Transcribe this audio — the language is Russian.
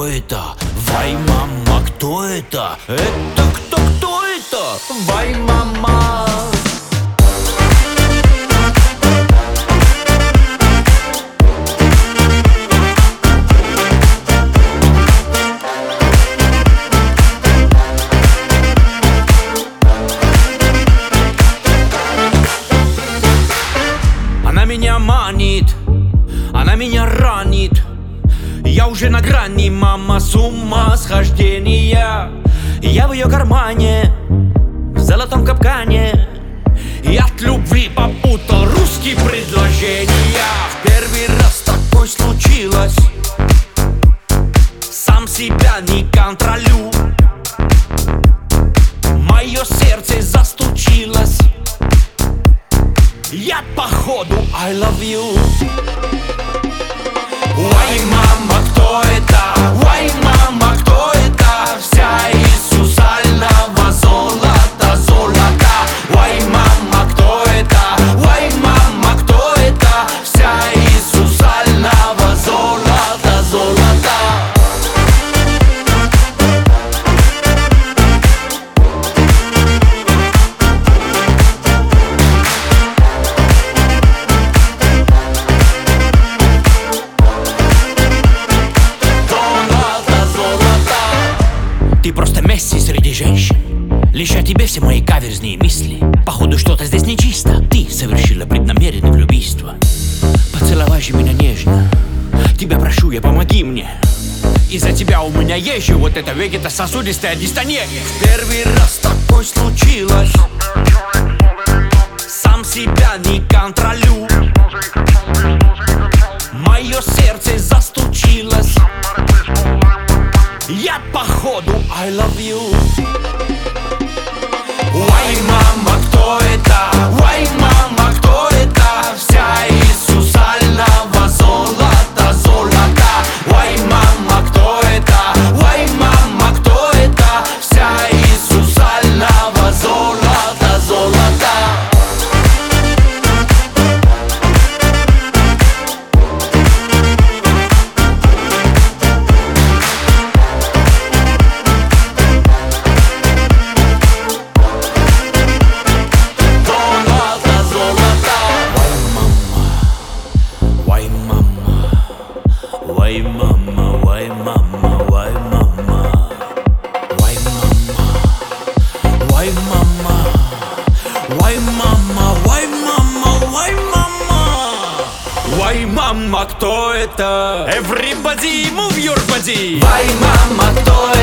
это? Вай, мама, кто это? Это кто это? Вай, мама. Она меня манит, она меня ранит. Я уже на грани, мама, с ума схождения. Я в ее кармане, в золотом капкане. И от любви попутал русские предложения. В первый раз такое случилось, сам себя не контролю. Мое сердце застучилось. Я походу I love you. Ой, мама, кто это? Ой, мама, кто это? Вся из сусального золота, золота. Ой, мама, кто это? Ой, мама, кто это? Вся из сусального золота, золота. Ты просто Месси среди женщин. Лишь о тебе все мои каверзные мысли. Походу что-то здесь нечисто. Ты совершила преднамеренное влюбийство. Поцеловай же меня нежно. Тебя прошу я, помоги мне. Из-за тебя у меня есть же вот эта вегетососудистая дистония. В первый раз такое случилось, сам себя не контролю. Мое сердце застучилось. Я походу I love you. Ой, мама, кто это? Ой, мама, кто это? Вся из сусального золота, золота. Ой, мама, кто это? Ой, мама, кто это? Вся из сусального золота, золота. Why mama, why mama, why mama, why mama, why mama, why mama, why mama, why mama, why mama, кто это? Everybody move your body. Why mama, кто